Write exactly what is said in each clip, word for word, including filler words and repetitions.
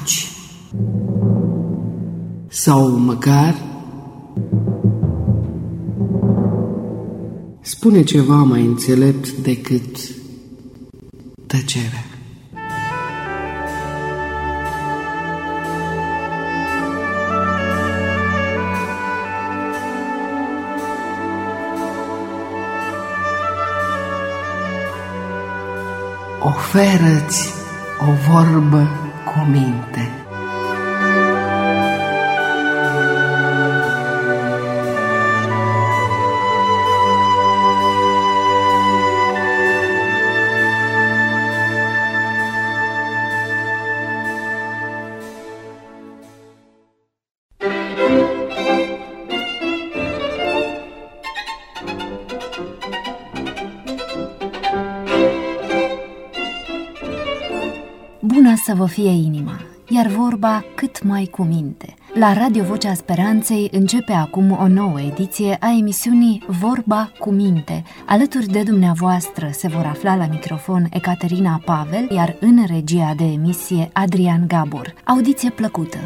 taci. Sau măcar spune ceva mai înțelept decât tăcerea. Oferă-ți o vorbă cu minte. Bună să vă fie inima, iar vorba cât mai cu minte. La Radio Vocea Speranței începe acum o nouă ediție a emisiunii Vorba cu minte. Alături de dumneavoastră se vor afla la microfon Ecaterina Pavel, iar în regia de emisie Adrian Gabor. Audiție plăcută!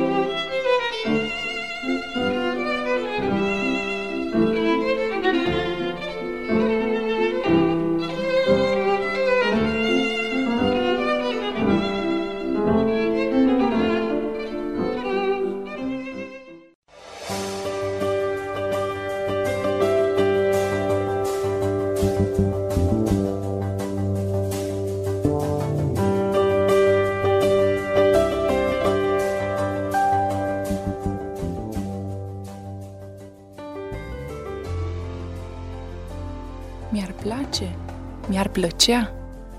Mi-ar place, mi-ar plăcea.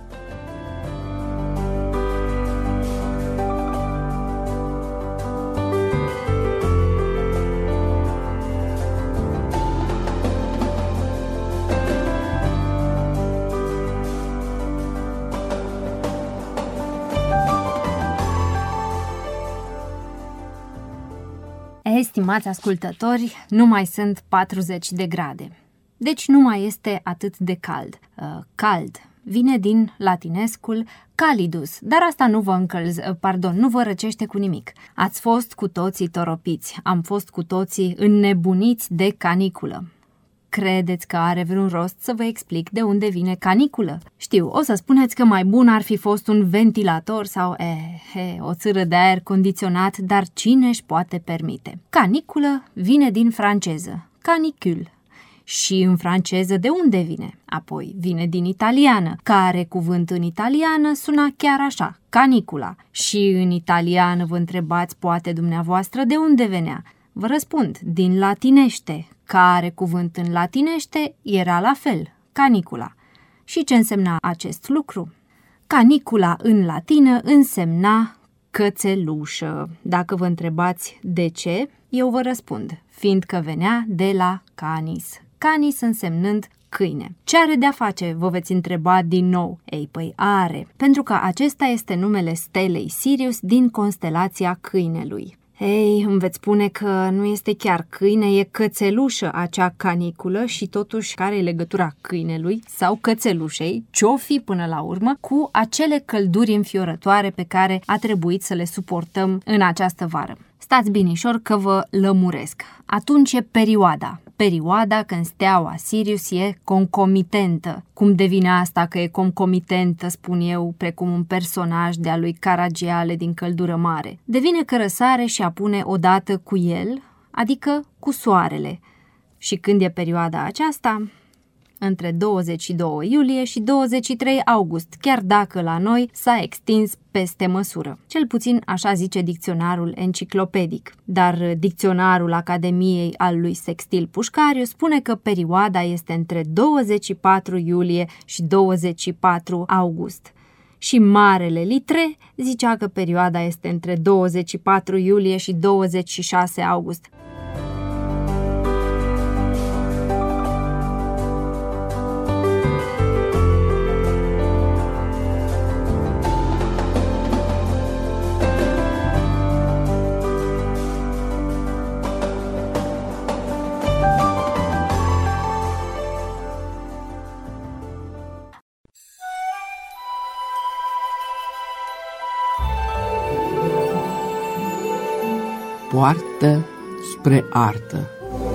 Estimați ascultători, nu mai sunt patruzeci de grade. Deci nu mai este atât de cald. Uh, cald vine din latinescul calidus, dar asta nu vă încălz, uh, pardon, nu vă răcește cu nimic. Ați fost cu toții toropiți, am fost cu toții înnebuniți de caniculă. Credeți că are vreun rost să vă explic de unde vine caniculă? Știu, o să spuneți că mai bun ar fi fost un ventilator sau eh, eh, o țâră de aer condiționat, dar cine își poate permite? Caniculă vine din franceză, canicule. Și în franceză de unde vine? Apoi vine din italiană, care cuvânt în italiană suna chiar așa, canicula. Și în italiană vă întrebați poate dumneavoastră de unde venea? Vă răspund, din latinește, care cuvânt în latinește era la fel, canicula. Și ce însemna acest lucru? Canicula în latină însemna cățelușă. Dacă vă întrebați de ce, eu vă răspund, fiindcă venea de la canis. Canis însemnând câine. Ce are de-a face, vă veți întreba din nou? Ei, păi are, pentru că acesta este numele stelei Sirius din constelația câinelui. Ei, îmi veți spune că nu este chiar câine, e cățelușă acea caniculă și totuși care e legătura câinelui sau cățelușei, ce-o fi până la urmă, cu acele călduri înfiorătoare pe care a trebuit să le suportăm în această vară. Stați binișor că vă lămuresc. Atunci e perioada. Perioada când steaua Sirius e concomitentă. Cum devine asta că e concomitentă, spun eu, precum un personaj de-a lui Caragiale din Căldură Mare? Devine că răsare și apune odată cu el, adică cu soarele. Și când e perioada aceasta? Între douăzeci și doi iulie și douăzeci și trei august, chiar dacă la noi s-a extins peste măsură. Cel puțin așa zice dicționarul enciclopedic. Dar dicționarul Academiei al lui Sextil Pușcariu spune că perioada este între douăzeci și patru iulie și douăzeci și patru august. Și Marele Litre zicea că perioada este între douăzeci și patru iulie și douăzeci și șase august. poartă spre artă.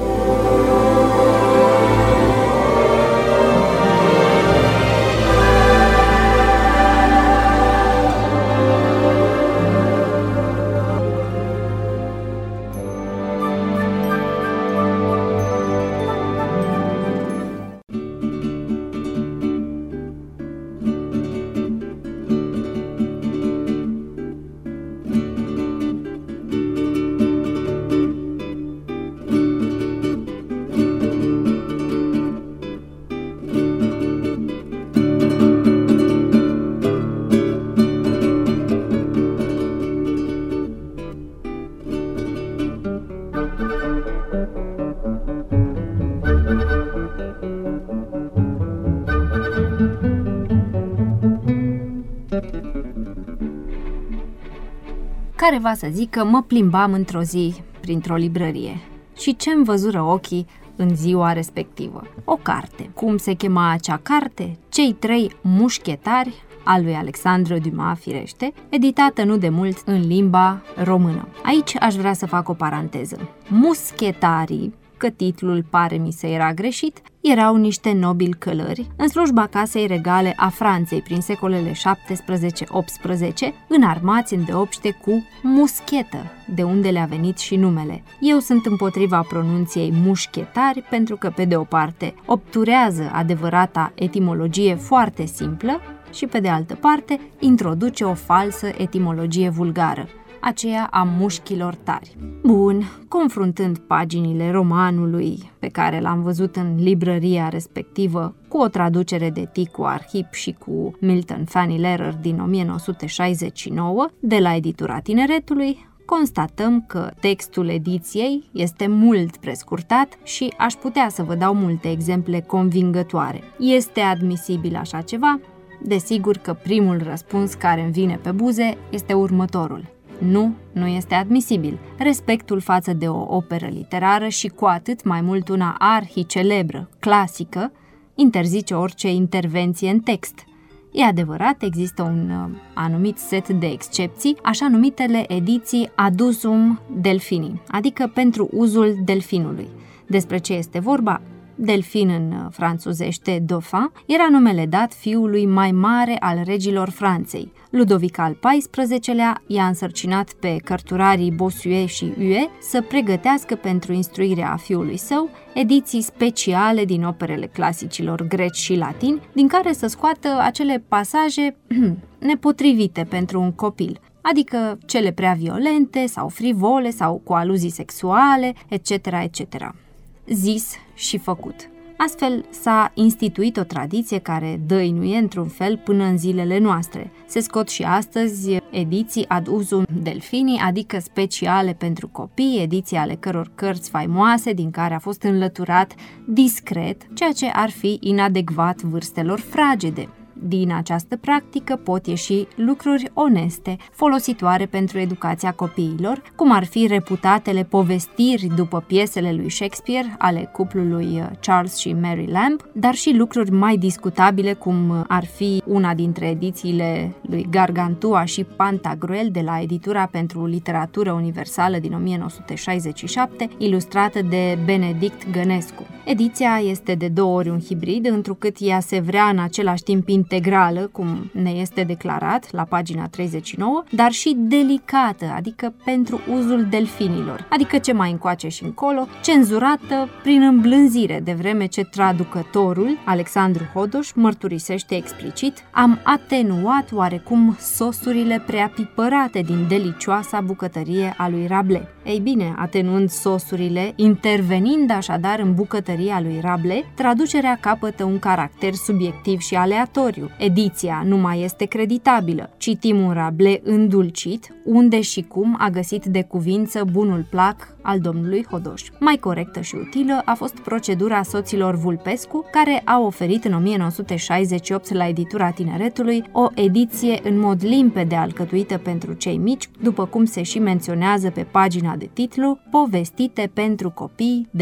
Care va să zică, mă plimbam într-o zi printr-o librărie și ce-mi văzură ochii în ziua respectivă? O carte. Cum se chema acea carte? Cei trei mușchetari, al lui Alexandre Dumas, firește, editată nu de mult în limba română. Aici aș vrea să fac o paranteză. Muschetarii, că titlul pare mi se era greșit, erau niște nobili călări în slujba casei regale a Franței prin secolele șaptesprezece optsprezece, înarmați îndeopște cu muschetă, de unde le-a venit și numele. Eu sunt împotriva pronunției mușchetari pentru că, pe de o parte, obturează adevărata etimologie foarte simplă și, pe de altă parte, introduce o falsă etimologie vulgară, aceea a mușchilor tari. Bun, confruntând paginile romanului pe care l-am văzut în librăria respectivă cu o traducere de Ticu Arhip și cu Milton Fanny Lehrer din nouăsprezece șaizeci și nouă de la editura Tineretului, constatăm că textul ediției este mult prescurtat și aș putea să vă dau multe exemple convingătoare. Este admisibil așa ceva? Desigur că primul răspuns care îmi vine pe buze este următorul. Nu, nu este admisibil. Respectul față de o operă literară și cu atât mai mult una arhicelebră, clasică, interzice orice intervenție în text. E adevărat, există un uh, anumit set de excepții, așa numitele ediții ad usum Delphini, adică pentru uzul delfinului. Despre ce este vorba? Delfin în franțuzește Dauphin era numele dat fiului mai mare al regilor Franței. Ludovic al paisprezecelea i-a însărcinat pe cărturarii Bossuet și Huet să pregătească pentru instruirea fiului său ediții speciale din operele clasicilor greci și latini, din care să scoată acele pasaje nepotrivite pentru un copil, adică cele prea violente sau frivole sau cu aluzii sexuale, et cetera, et cetera. Zis și făcut. Astfel s-a instituit o tradiție care dăinuie într-un fel până în zilele noastre. Se scot și astăzi ediții ad usum Delphini, adică speciale pentru copii, ediții ale căror cărți faimoase, din care a fost înlăturat discret, ceea ce ar fi inadecvat vârstelor fragede. Din această practică pot ieși lucruri oneste, folositoare pentru educația copiilor, cum ar fi reputatele povestiri după piesele lui Shakespeare ale cuplului Charles și Mary Lamb, dar și lucruri mai discutabile, cum ar fi una dintre edițiile lui Gargantua și Pantagruel de la editura pentru literatură universală din nouăsprezece șaizeci și șapte, ilustrată de Benedict Gănescu. Ediția este de două ori un hibrid, întrucât ea se vrea în același timp integrală, cum ne este declarat la pagina treizeci și nouă, dar și delicată, adică pentru uzul delfinilor, adică ce mai încoace și încolo, cenzurată prin îmblânzire, de vreme ce traducătorul, Alexandru Hodoș, mărturisește explicit: am atenuat oarecum sosurile prea pipărate din delicioasa bucătărie a lui Rabelais. Ei bine, atenuând sosurile, intervenind așadar în bucătăria lui Rabelais, traducerea capătă un caracter subiectiv și aleatoriu. Ediția nu mai este creditabilă. Citim un Rabelais îndulcit, unde și cum a găsit de cuvință bunul plac al domnului Hodoș. Mai corectă și utilă a fost procedura soților Vulpescu, care a oferit în nouăsprezece șaizeci și opt la editura Tineretului o ediție în mod limpede alcătuită pentru cei mici, după cum se și menționează pe pagina de titlu, povestite pentru copii de...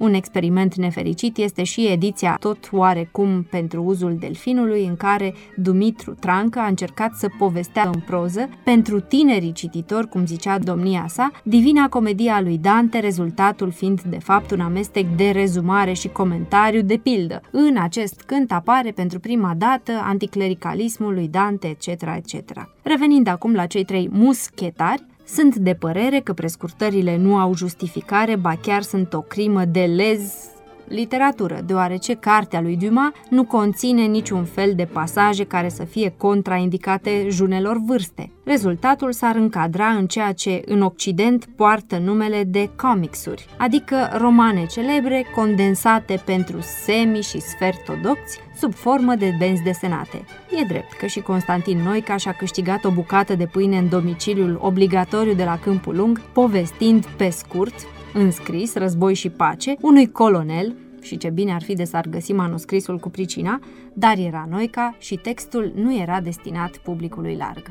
Un experiment nefericit este și ediția tot oarecum pentru uzul Delfinului, în care Dumitru Trancă a încercat să povestea în proză, pentru tinerii cititori, cum zicea domnia sa, Divina Comedia lui Dante, rezultatul fiind de fapt un amestec de rezumare și comentariu, de pildă. În acest cânt apare pentru prima dată anticlericalismul lui Dante, et cetera, et cetera. Revenind acum la cei trei muschetari, sunt de părere că prescurtările nu au justificare, ba chiar sunt o crimă de lez literatură, deoarece cartea lui Dumas nu conține niciun fel de pasaje care să fie contraindicate junelor vârste. Rezultatul s-ar încadra în ceea ce în Occident poartă numele de comicsuri, adică romane celebre condensate pentru semi- și sfertodocți sub formă de benzi desenate. E drept că și Constantin Noica și-a câștigat o bucată de pâine în domiciliul obligatoriu de la Câmpul Lung, povestind pe scurt, înscris, Război și pace, unui colonel, și ce bine ar fi de s-ar găsi manuscrisul cu pricina, dar era Noica și textul nu era destinat publicului larg.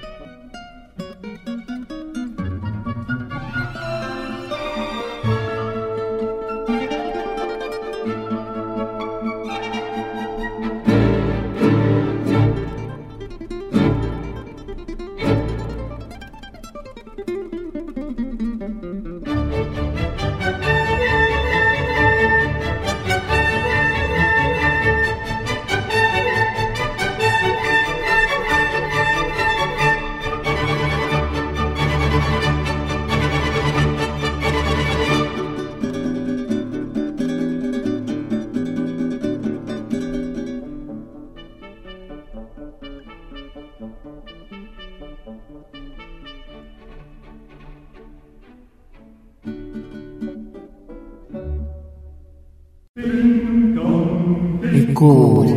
Ecouri.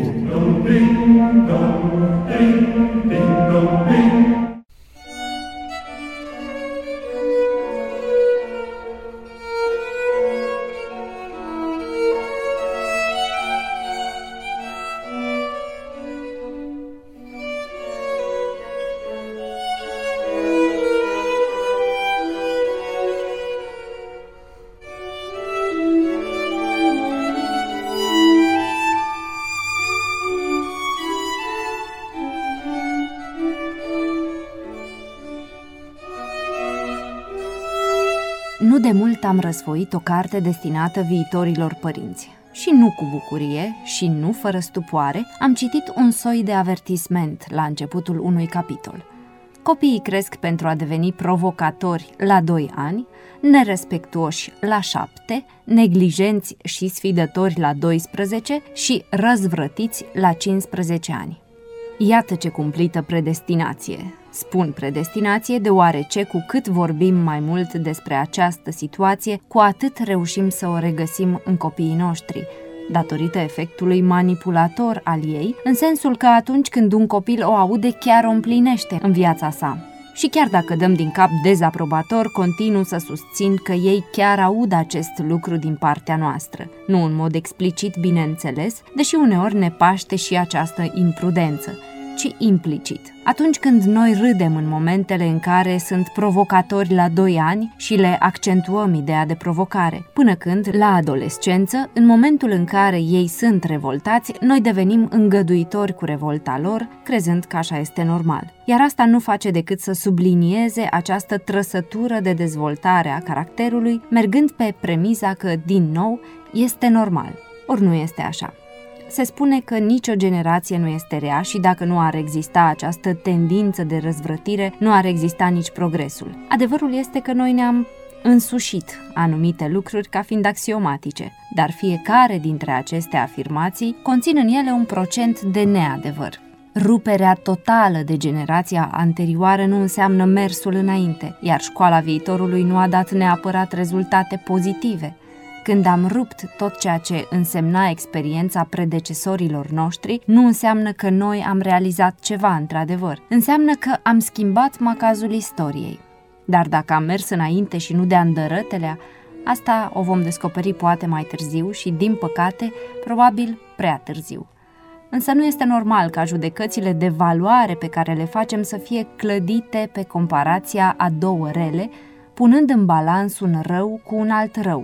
Nu de mult am răsfoit o carte destinată viitorilor părinți. Și nu cu bucurie, și nu fără stupoare, am citit un soi de avertisment la începutul unui capitol. Copiii cresc pentru a deveni provocatori la doi ani, nerespectuoși la șapte, neglijenți și sfidători la doisprezece și răzvrătiți la cincisprezece ani. Iată ce cumplită predestinație. Spun predestinație deoarece cu cât vorbim mai mult despre această situație, cu atât reușim să o regăsim în copiii noștri, datorită efectului manipulator al ei, în sensul că atunci când un copil o aude, chiar o împlinește în viața sa. Și chiar dacă dăm din cap dezaprobator, continuu să susțin că ei chiar aud acest lucru din partea noastră, nu în mod explicit, bineînțeles, deși uneori ne paște și această imprudență, ci implicit. Atunci când noi râdem în momentele în care sunt provocatori la doi ani și le accentuăm ideea de provocare, până când, la adolescență, în momentul în care ei sunt revoltați, noi devenim îngăduitori cu revolta lor, crezând că așa este normal. Iar asta nu face decât să sublinieze această trăsătură de dezvoltare a caracterului, mergând pe premiza că, din nou, este normal. Ori nu este așa. Se spune că nicio generație nu este rea și dacă nu ar exista această tendință de răzvrătire, nu ar exista nici progresul. Adevărul este că noi ne-am însușit anumite lucruri ca fiind axiomatice, dar fiecare dintre aceste afirmații conțin în ele un procent de neadevăr. Ruperea totală de generația anterioară nu înseamnă mersul înainte, iar școala viitorului nu a dat neapărat rezultate pozitive. Când am rupt tot ceea ce însemna experiența predecesorilor noștri, nu înseamnă că noi am realizat ceva într-adevăr. Înseamnă că am schimbat macazul istoriei. Dar dacă am mers înainte și nu de-a îndărătelea, asta o vom descoperi poate mai târziu și, din păcate, probabil prea târziu. Însă nu este normal ca judecățile de valoare pe care le facem să fie clădite pe comparația a două rele, punând în balans un rău cu un alt rău.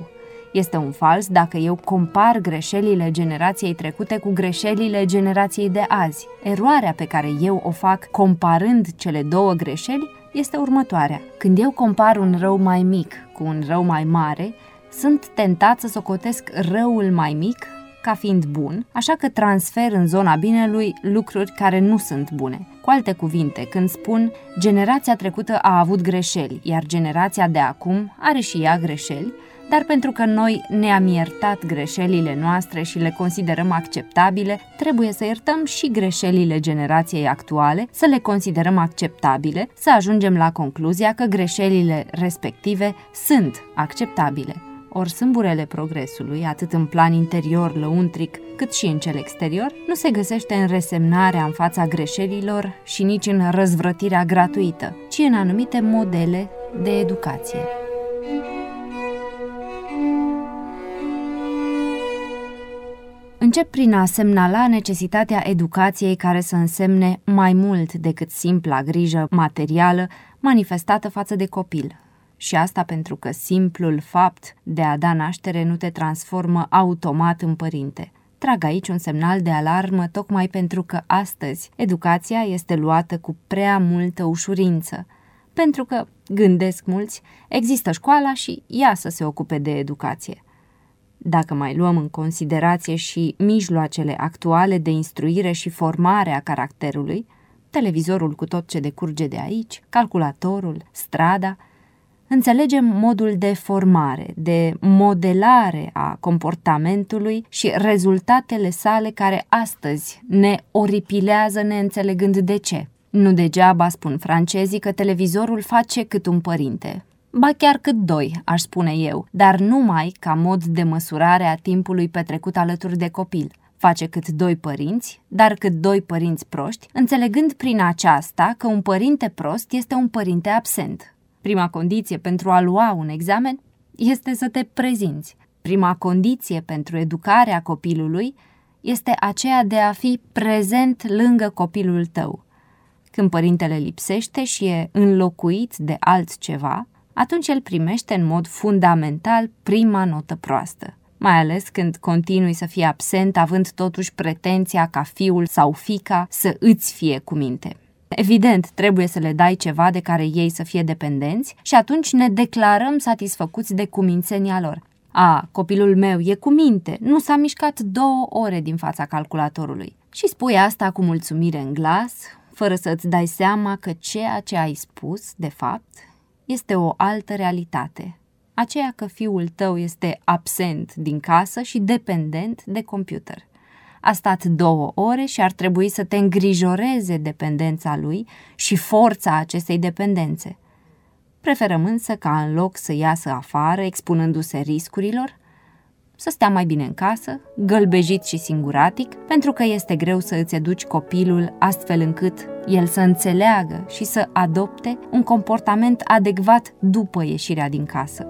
Este un fals dacă eu compar greșelile generației trecute cu greșelile generației de azi. Eroarea pe care eu o fac comparând cele două greșeli este următoarea. Când eu compar un rău mai mic cu un rău mai mare, sunt tentat să socotesc răul mai mic ca fiind bun, așa că transfer în zona binelui lucruri care nu sunt bune. Cu alte cuvinte, când spun generația trecută a avut greșeli, iar generația de acum are și ea greșeli, dar pentru că noi ne-am iertat greșelile noastre și le considerăm acceptabile, trebuie să iertăm și greșelile generației actuale, să le considerăm acceptabile, să ajungem la concluzia că greșelile respective sunt acceptabile. Ori sâmburele progresului, atât în plan interior, lăuntric, cât și în cel exterior, nu se găsește în resemnarea în fața greșelilor și nici în răzvrătirea gratuită, ci în anumite modele de educație. Încep prin a semnala necesitatea educației care să însemne mai mult decât simpla grijă materială manifestată față de copil. Și asta pentru că simplul fapt de a da naștere nu te transformă automat în părinte. Trag aici un semnal de alarmă tocmai pentru că astăzi educația este luată cu prea multă ușurință. Pentru că, gândesc mulți, există școala și ea să se ocupe de educație. Dacă mai luăm în considerație și mijloacele actuale de instruire și formare a caracterului, televizorul cu tot ce decurge de aici, calculatorul, strada, înțelegem modul de formare, de modelare a comportamentului și rezultatele sale care astăzi ne oripilează neînțelegând de ce. Nu degeaba spun francezii că televizorul face cât un părinte. Ba chiar cât doi, aș spune eu, dar numai ca mod de măsurare a timpului petrecut alături de copil. Face cât doi părinți, dar cât doi părinți proști, înțelegând prin aceasta că un părinte prost este un părinte absent. Prima condiție pentru a lua un examen este să te prezinți. Prima condiție pentru educarea copilului este aceea de a fi prezent lângă copilul tău. Când părintele lipsește și e înlocuit de altceva, atunci el primește în mod fundamental prima notă proastă, mai ales când continui să fie absent, având totuși pretenția ca fiul sau fiica să îți fie cu minte. Evident, trebuie să le dai ceva de care ei să fie dependenți și atunci ne declarăm satisfăcuți de cumințenia lor. A, copilul meu e cu minte, nu s-a mișcat două ore din fața calculatorului. Și spui asta cu mulțumire în glas, fără să îți dai seama că ceea ce ai spus, de fapt, este o altă realitate. Aceea că fiul tău este absent din casă și dependent de computer. A stat două ore și ar trebui să te îngrijoreze dependența lui și forța acestei dependențe. Preferăm însă ca în loc să iasă afară, expunându-se riscurilor, să stea mai bine în casă, gălbejit și singuratic, pentru că este greu să îți educi copilul astfel încât el să înțeleagă și să adopte un comportament adecvat după ieșirea din casă.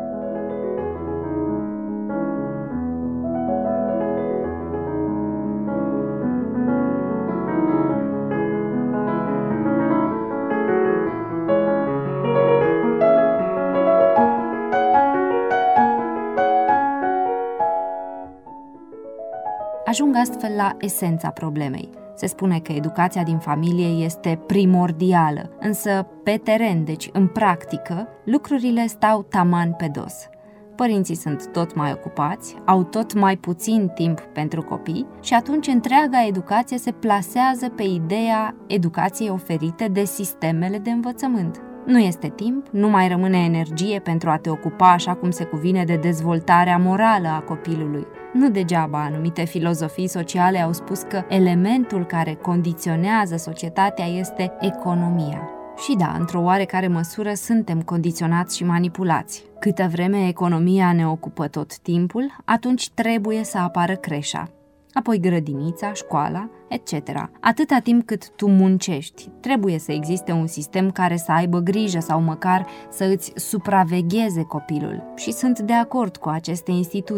Ajung astfel la esența problemei. Se spune că educația din familie este primordială, însă pe teren, deci în practică, lucrurile stau taman pe dos. Părinții sunt tot mai ocupați, au tot mai puțin timp pentru copii și atunci întreaga educație se plasează pe ideea educației oferite de sistemele de învățământ. Nu este timp, nu mai rămâne energie pentru a te ocupa așa cum se cuvine de dezvoltarea morală a copilului. Nu degeaba anumite filozofii sociale au spus că elementul care condiționează societatea este economia. Și da, într-o oarecare măsură suntem condiționați și manipulați. Câtă vreme economia ne ocupă tot timpul, atunci trebuie să apară creșa, apoi grădinița, școala, et cetera. Atâta timp cât tu muncești, trebuie să existe un sistem care să aibă grijă sau măcar să îți supravegheze copilul. Și sunt de acord cu aceste instituții.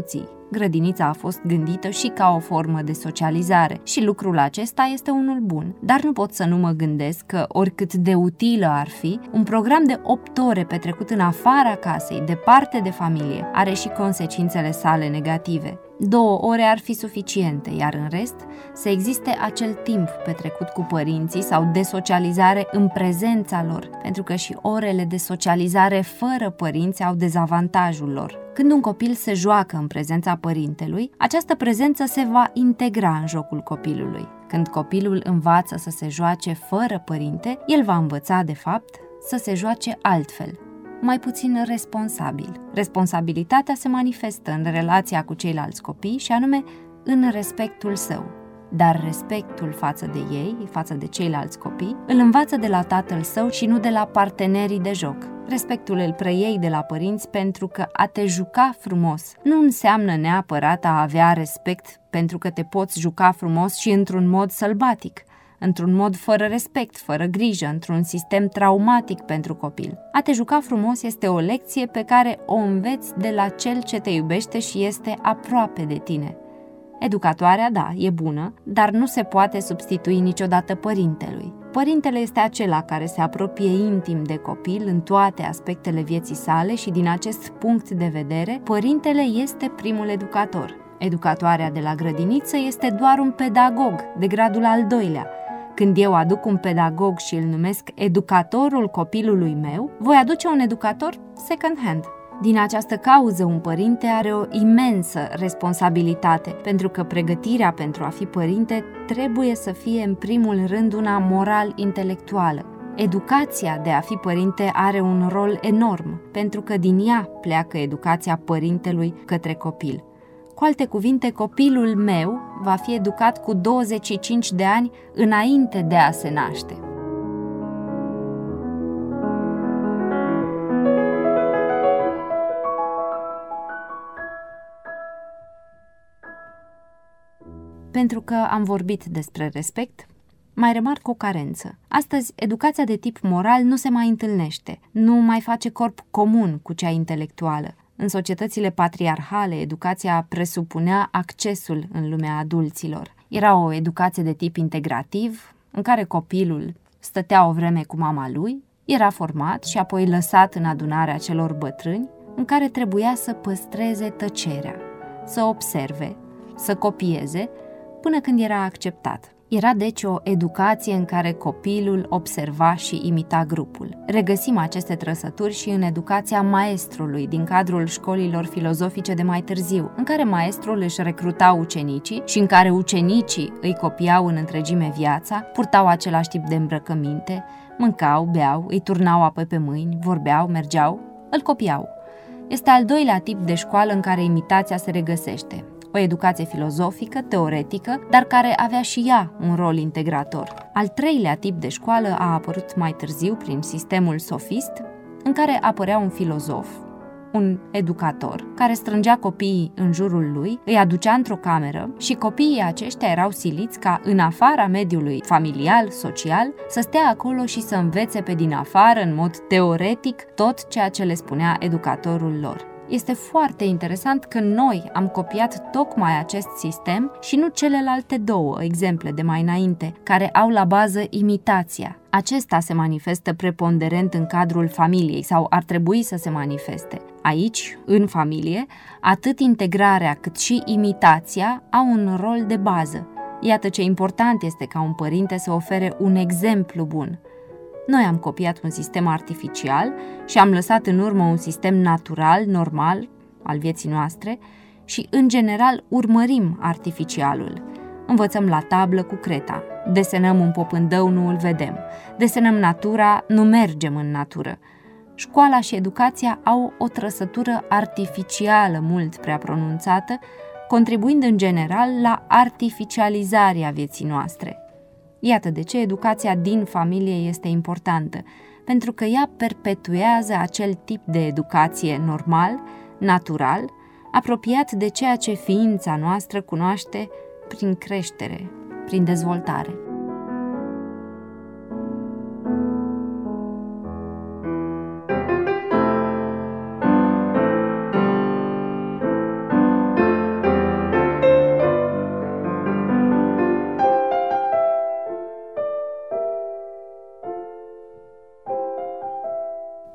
Grădinița a fost gândită și ca o formă de socializare și lucrul acesta este unul bun, dar nu pot să nu mă gândesc că, oricât de utilă ar fi, un program de opt ore petrecut în afara casei, departe de familie, are și consecințele sale negative. Două ore ar fi suficiente, iar în rest să existe acel timp petrecut cu părinții sau de socializare în prezența lor, pentru că și orele de socializare fără părinți au dezavantajul lor. Când un copil se joacă în prezența părintelui, această prezență se va integra în jocul copilului. Când copilul învață să se joace fără părinte, el va învăța, de fapt, să se joace altfel, mai puțin responsabil. Responsabilitatea se manifestă în relația cu ceilalți copii și anume în respectul său. Dar respectul față de ei, față de ceilalți copii, îl învață de la tatăl său și nu de la partenerii de joc. Respectul îl preiei de la părinți pentru că a te juca frumos nu înseamnă neapărat a avea respect pentru că te poți juca frumos și într-un mod sălbatic, într-un mod fără respect, fără grijă, într-un sistem traumatic pentru copil. A te juca frumos este o lecție pe care o înveți de la cel ce te iubește și este aproape de tine. Educatoarea, da, e bună, dar nu se poate substitui niciodată părintelui. Părintele este acela care se apropie intim de copil în toate aspectele vieții sale și din acest punct de vedere, părintele este primul educator. Educatoarea de la grădiniță este doar un pedagog de gradul al doilea. Când eu aduc un pedagog și îl numesc educatorul copilului meu, voi aduce un educator second hand. Din această cauză, un părinte are o imensă responsabilitate, pentru că pregătirea pentru a fi părinte trebuie să fie în primul rând una moral-intelectuală. Educația de a fi părinte are un rol enorm, pentru că din ea pleacă educația părintelui către copil. Cu alte cuvinte, copilul meu va fi educat cu douăzeci și cinci de ani înainte de a se naște. Pentru că am vorbit despre respect, mai remarc o carență. Astăzi, educația de tip moral nu se mai întâlnește, nu mai face corp comun cu cea intelectuală. În societățile patriarhale, educația presupunea accesul în lumea adulților. Era o educație de tip integrativ, în care copilul stătea o vreme cu mama lui, era format și apoi lăsat în adunarea celor bătrâni, în care trebuia să păstreze tăcerea, să observe, să copieze, până când era acceptat. Era deci o educație în care copilul observa și imita grupul. Regăsim aceste trăsături și în educația maestrului din cadrul școlilor filozofice de mai târziu, în care maestrul își recruta ucenicii și în care ucenicii îi copiau în întregime viața, purtau același tip de îmbrăcăminte, mâncau, beau, îi turnau apă pe mâini, vorbeau, mergeau, îl copiau. Este al doilea tip de școală în care imitația se regăsește. O educație filozofică, teoretică, dar care avea și ea un rol integrator. Al treilea tip de școală a apărut mai târziu prin sistemul sofist, în care apărea un filozof, un educator, care strângea copiii în jurul lui, îi aducea într-o cameră și copiii aceștia erau siliți ca, în afara mediului familial, social, să stea acolo și să învețe pe din afară, în mod teoretic, tot ceea ce le spunea educatorul lor. Este foarte interesant că noi am copiat tocmai acest sistem și nu celelalte două exemple de mai înainte, care au la bază imitația. Acesta se manifestă preponderent în cadrul familiei sau ar trebui să se manifeste. Aici, în familie, atât integrarea cât și imitația au un rol de bază. Iată ce important este ca un părinte să ofere un exemplu bun. Noi am copiat un sistem artificial și am lăsat în urmă un sistem natural, normal, al vieții noastre și, în general, urmărim artificialul. Învățăm la tablă cu creta, desenăm un popândău, nu îl vedem, desenăm natura, nu mergem în natură. Școala și educația au o trăsătură artificială mult prea pronunțată, contribuind în general la artificializarea vieții noastre. Iată de ce educația din familie este importantă, pentru că ea perpetuează acel tip de educație normal, natural, apropiat de ceea ce ființa noastră cunoaște prin creștere, prin dezvoltare.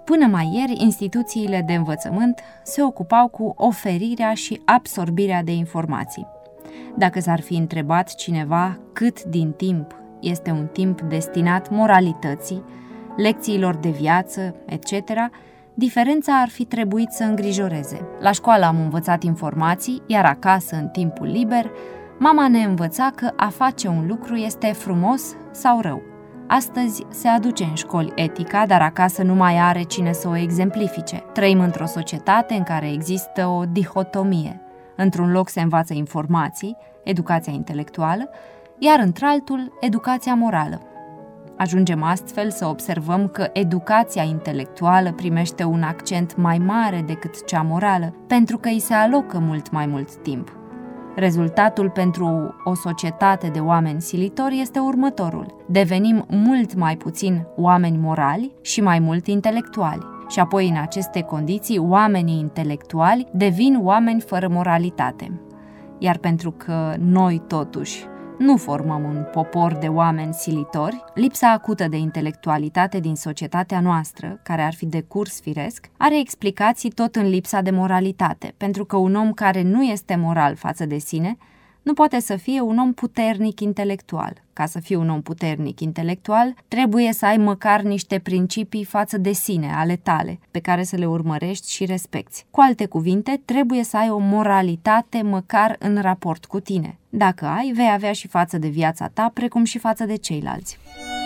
Până mai ieri, instituțiile de învățământ se ocupau cu oferirea și absorbirea de informații. Dacă s-ar fi întrebat cineva cât din timp este un timp destinat moralității, lecțiilor de viață, et cetera, diferența ar fi trebuit să îngrijoreze. La școală am învățat informații, iar acasă, în timpul liber, mama ne învăța că a face un lucru este frumos sau rău. Astăzi se aduce în școli etica, dar acasă nu mai are cine să o exemplifice. Trăim într-o societate în care există o dihotomie. Într-un loc se învață informații, educația intelectuală, iar într-altul, educația morală. Ajungem astfel să observăm că educația intelectuală primește un accent mai mare decât cea morală, pentru că îi se alocă mult mai mult timp. Rezultatul pentru o societate de oameni silitori este următorul. Devenim mult mai puțin oameni morali și mai mult intelectuali. Și apoi, în aceste condiții, oamenii intelectuali devin oameni fără moralitate. Iar pentru că noi, totuși, nu formăm un popor de oameni silitori, lipsa acută de intelectualitate din societatea noastră, care ar fi de curs firesc, are explicații tot în lipsa de moralitate, pentru că un om care nu este moral față de sine nu poate să fie un om puternic intelectual. Ca să fii un om puternic intelectual, trebuie să ai măcar niște principii față de sine, ale tale, pe care să le urmărești și respecti. Cu alte cuvinte, trebuie să ai o moralitate măcar în raport cu tine. Dacă ai, vei avea și față de viața ta, precum și față de ceilalți.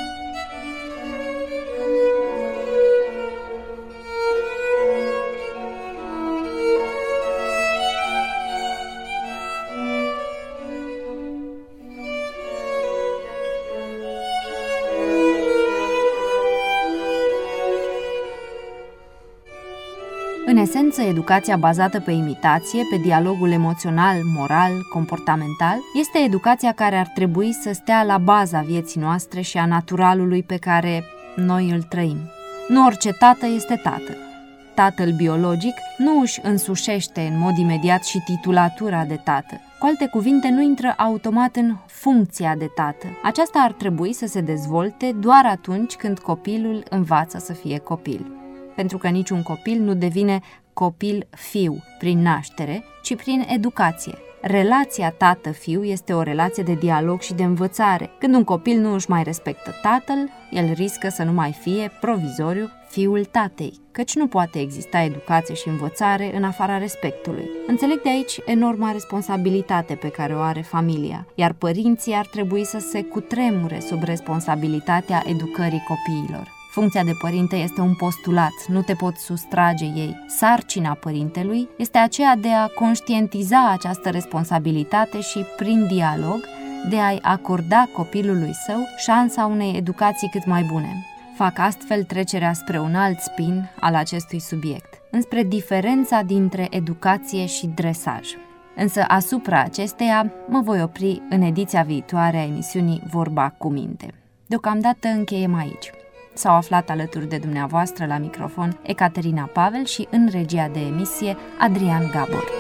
În esență, educația bazată pe imitație, pe dialogul emoțional, moral, comportamental, este educația care ar trebui să stea la baza vieții noastre și a naturalului pe care noi îl trăim. Nu orice tată este tată. Tatăl biologic nu își însușește în mod imediat și titulatura de tată. Cu alte cuvinte, nu intră automat în funcția de tată. Aceasta ar trebui să se dezvolte doar atunci când copilul învață să fie copil. Pentru că niciun copil nu devine copil fiu prin naștere, ci prin educație. Relația tată-fiu este o relație de dialog și de învățare. Când un copil nu își mai respectă tatăl, el riscă să nu mai fie, provizoriu, fiul tatei, căci nu poate exista educație și învățare în afara respectului. Înțeleg de aici enorma responsabilitate pe care o are familia, iar părinții ar trebui să se cutremure sub responsabilitatea educării copiilor. Funcția de părinte este un postulat, nu te poți sustrage ei. Sarcina părintelui este aceea de a conștientiza această responsabilitate și, prin dialog, de a-i acorda copilului său șansa unei educații cât mai bune. Fac astfel trecerea spre un alt spin al acestui subiect, înspre diferența dintre educație și dresaj. Însă asupra acesteia mă voi opri în ediția viitoare a emisiunii Vorba cu Minte. Deocamdată încheiem aici. S-au aflat alături de dumneavoastră la microfon Ecaterina Pavel și în regia de emisie Adrian Gabor.